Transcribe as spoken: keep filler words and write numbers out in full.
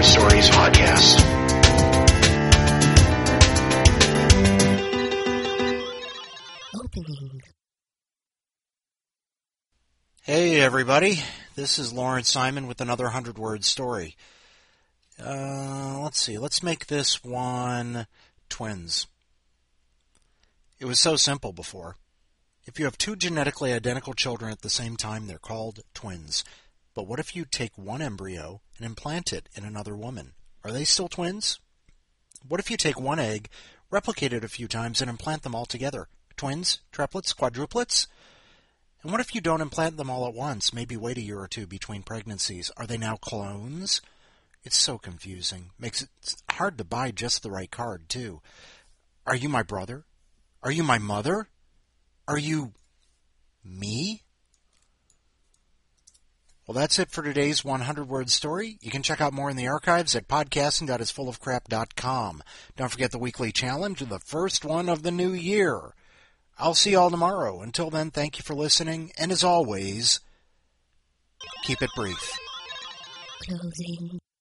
Word Stories podcast. Opening. Hey everybody, this is Lawrence Simon with another hundred-word story. Uh, let's see, let's make this one twins. It was so simple before. If you have two genetically identical children at the same time, they're called twins. But what if you take one embryo and implant it in another woman? Are they still twins? What if you take one egg, replicate it a few times, and implant them all together? Twins, triplets, quadruplets? And what if you don't implant them all at once, maybe wait a year or two between pregnancies? Are they now clones? It's so confusing. Makes it hard to buy just the right card, too. Are you my brother? Are you my mother? Are you me? Well, that's it for today's hundred-word story. You can check out more in the archives at podcasting dot is full of crap dot com. Don't forget the weekly challenge, the first one of the new year. I'll see you all tomorrow. Until then, thank you for listening, and as always, keep it brief. Closing.